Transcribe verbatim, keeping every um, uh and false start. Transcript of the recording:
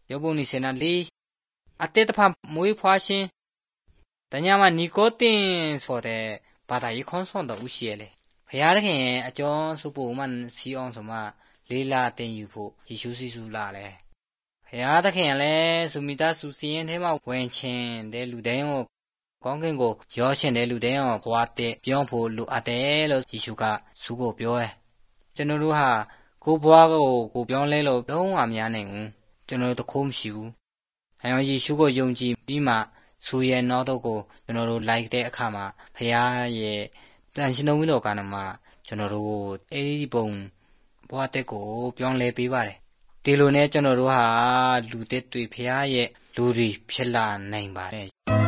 ယောဘုန်နီစနာလီအတေတဖာမွေးဖွားရှင်တညာမနီကိုတင်ဆိုတဲ့ဘာသာရေးခွန်ဆောင်တော်ဦးရှိရလေဖျားသခင်အကျော်စုဖို့မှစီအောင်ဆိုမှလေးလာတင်ယူဖို့ယေရှုစီစုလာလေဖျားသခင်လည်းစုမိသားစုစီရင်ထဲမှာဝင်ချင်းတဲ့လူတိုင်းကိုကောင်းကင်ကိုရောရှင်တဲ့လူတိုင်းကိုဘွားတဲ့ပြောင်းဖို့လိုအပ်တယ်လို့ယေရှုကစုကိုပြောတယ်ကျွန်တော်တို့ဟာကိုဘွားကိုကိုပြောင်းလဲလို့တော့မှမရနိုင်ဘူးကျွန်တော်တို့တခုမရှိဘူးအဲအောင်ယေရှုကိုယုံကြည်ပြီးမှဆူရဲ့နောက်တော့ကိုကျွန်တော်တို့လိုက်တဲ့အခါမှာဖခင်ရဲ့တန်ရှင်တော်ဝိတော်ကနမှာကျွန်တော်တို့အဲဒီပုံဘွားတက်ကိုပြောင်းလဲပေးပါတယ်ဒီလိုနဲ့ကျွန်တော်တို့ဟာလူတက်တွေဖခင်ရဲ့လူတွေဖြစ်လာနိုင်ပါတယ်